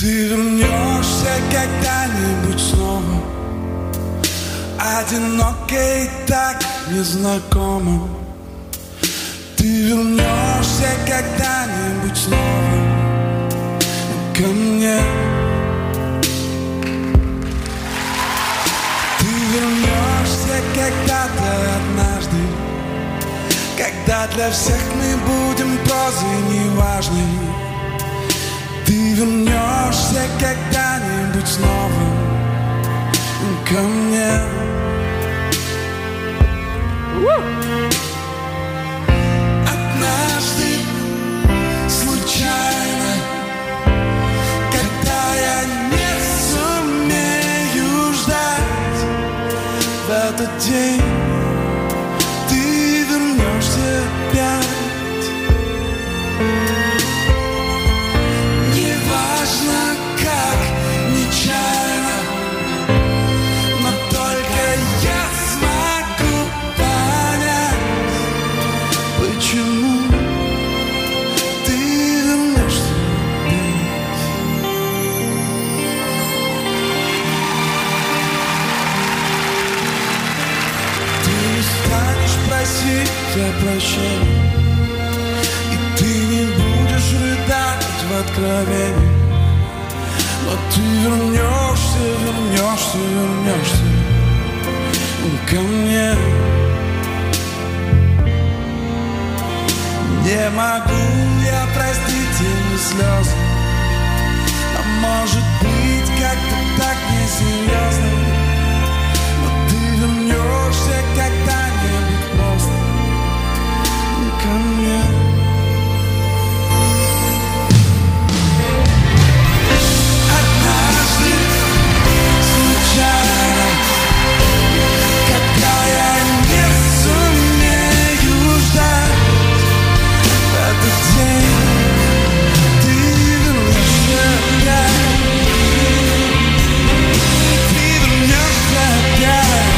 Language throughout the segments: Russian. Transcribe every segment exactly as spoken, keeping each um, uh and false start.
Ты вернешься когда-нибудь снова, одиноко и так незнакомо. Ты вернешься когда-нибудь снова ко мне. Ты вернешься когда-то однажды, когда для всех мы будем прозой неважной. Ты вернешься когда-нибудь снова ко мне. Однажды, случайно, когда я не сумею ждать, в этот день ты вернешься опять. Неважно как, нечаянно, но только я смогу понять, почему ты вернешься опять. Ты не станешь просить о прощении, и ты не будешь рыдать в откровении, но ты вернешься, вернешься, вернешься ко мне. Не могу я простить эти слезы, а может быть как-то так несерьезно, но ты вернешься когда-нибудь просто ко мне. Однажды, случайно, когда я не сумею ждать, в этот день ты вернешься опять. Ты вернешься опять.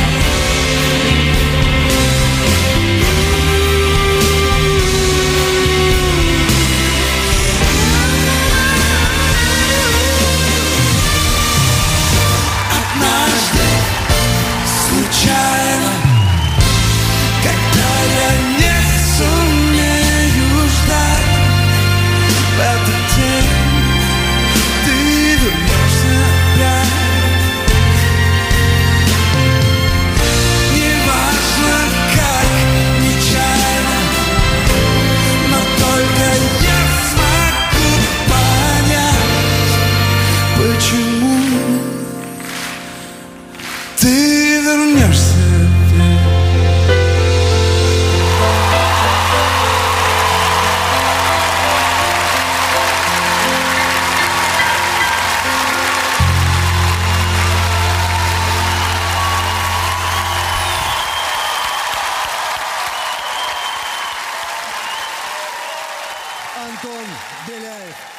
Однажды, случайно, когда я не сумею ждать, в этот день ты вернешься опять. Неважно как, нечаянно, но только я смогу понять, почему ты вернешься опять. Антон Беляев.